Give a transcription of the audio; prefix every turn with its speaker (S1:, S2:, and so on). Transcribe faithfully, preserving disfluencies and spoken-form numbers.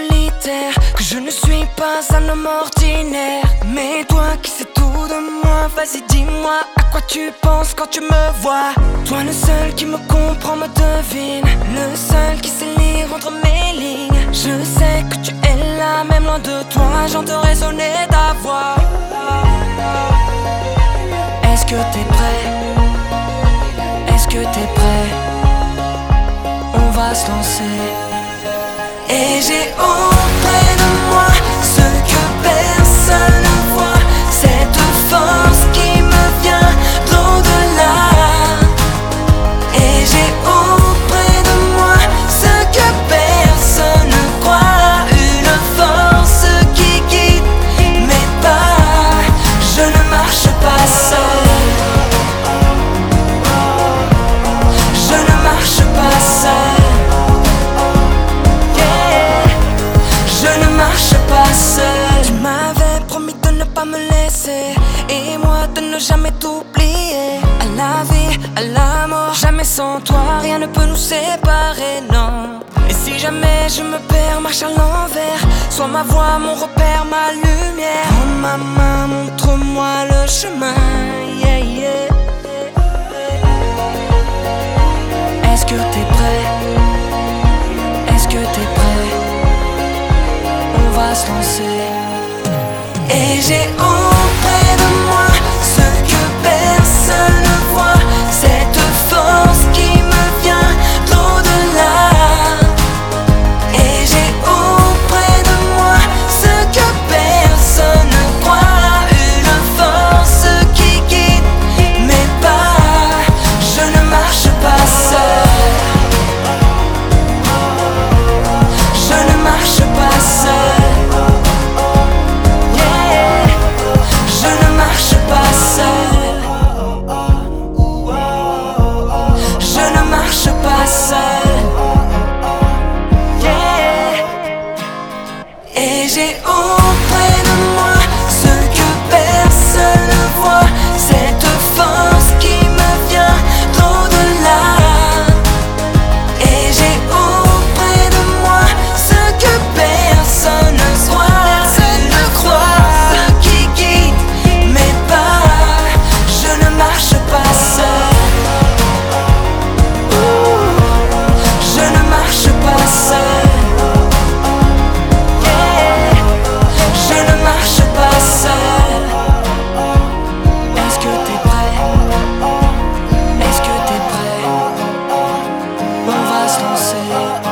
S1: solitaire, que je ne suis pas un homme ordinaire. Mais toi qui sais tout de moi, vas-y dis-moi à quoi tu penses quand tu me vois. Toi le seul qui me comprend, me devine, le seul qui sait lire entre mes lignes. Je sais que tu es là, même loin de toi, j'entends résonner ta voix. Est-ce que t'es prêt? Est-ce que t'es prêt? On va se lancer. Et j'ai auprès de moi ce que personne ne voit, cette force qui me vient d'au-delà. Et j'ai auprès de moi ce que personne ne croit, une force qui guide mes pas. Je ne marche pas seul, je ne marche pas seul. Tu m'avais promis de ne pas me laisser, et moi de ne jamais t'oublier. À la vie, à la mort, jamais sans toi, rien ne peut nous séparer, non. Et si jamais je me perds, marche à l'envers, sois ma voix, mon repère, ma lumière. Prends ma main, montre-moi le chemin, yeah, yeah. Est-ce que t'es prêt? Est-ce que t'es prêt? On va se lancer. Et j'ai auprès de moi ce que personne ne voit, cette force qui me vient d'au-delà. Et j'ai auprès de moi ce que personne ne croit, une force qui guide mes pas. Je ne marche pas seul, je ne marche pas seul. Et j'ai auprès de moi ce que personne ne voit, cette force qui me vient d'au-delà. Et j'ai auprès de moi ce que personne ne croit, une croix qui guide mes pas. Je ne marche pas seul, je ne marche pas seul. On va se lancer.